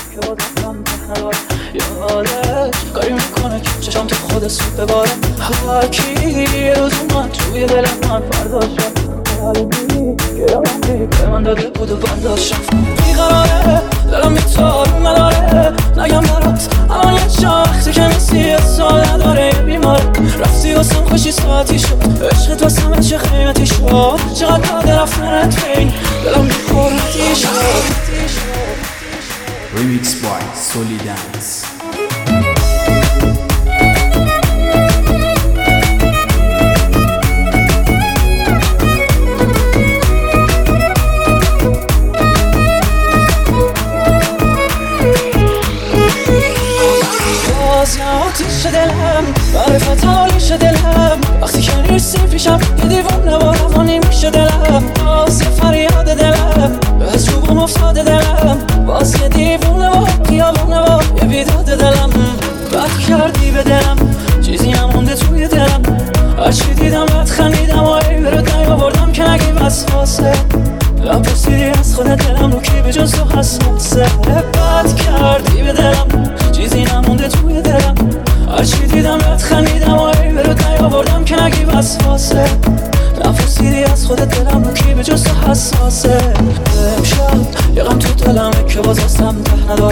که بازم نداره. یادش کاری میکنه که چشم تو خود سوت بباره. هر کی یه روز اومد توی دل من فردا شد قلبی که عمری به من داده بود و برداشتم. بیقراره دلم بی‌تاب نداره نگم برات الان یه وقتی که نیستی سال نداره. یه بیمار رفتی واسم خوشی ساعتی شد عشقت واسم چه قیمتی شد. چقدر داده رفتنت بین دلم بی‌خورتی شد. Remix by Solly Dance. آتیش دلم معرفت حالیش دلم وقتی که نیستی پیشم یه دیوونه و روانی میشه دلم. باز یه فریاد دلم به چوبم افتاده دلم. باز یه دیوونه و خیالونه و یه بیداد دلم. بد کردی به دلم چیزی هم مونده توی دلم. هرچی دیدم بد خندیدم و ای برات نیاوردم که نگی وسواسه. نپرسیدی از خود دلم رو کی به جز تو حساسه. بد کردی به دلم چیزی نمونده توی دلم. هرچی دیدم بد خندیدم و ای برات نیاوردم که نگی وسواسه. نپرسیدی از خود دلم رو کی به جز تو حساسه. امشب یه غم تو دلمه که باز هستم ته نداره.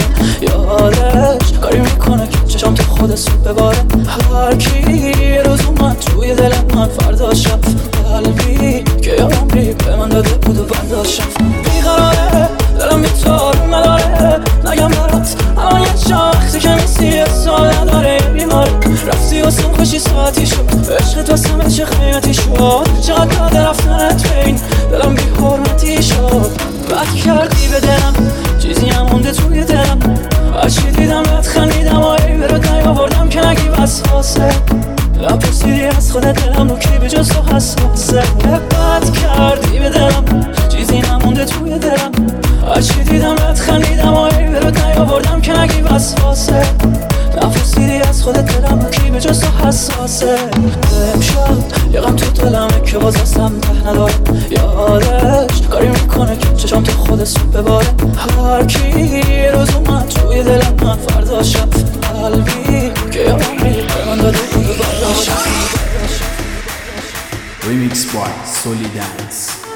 یادش کاری میکنه که چشم تو خود سوت بباره. هر کی یه روز اومد توی دل من فردا شب قلبی که یه عمری به من داده بود و برداشتم. بیقراره دلم بی‌تاب نداره نگم برات الان یه وقتی که نیستی یه سال نداره. یه بیمار رفتی واسم خوشی ساعتی شد عشقت واسم چه قیمتی شد. چقدر داده رفتنت بین دلم بی‌حرمتی شد. بد کردی به دلم چیزی هم مونده توی دلم. هرچی دیدم بد خندیدم و ای برات نیاوردم که نگی وسواسه. نپرسیدی از خود دلم رو کی به جز تو حساسه. بد کردی به دلم چیزی نمونده توی دلم. هرچی دیدم بد خندیدم و ای برات نیاوردم که نگی وسواسه. نپرسیدی از خود دلم رو کی به جز تو حساسه. امشب یه غم تو دلمه که باز هستم ته نداره. یادش کاری میکنه که چشم تو خود سوت بباره. هر کی یه روز اومد توی دل من فردا شب قلبی که یه عمری به من داده بود و برداشتم. Remix by Solly Dance.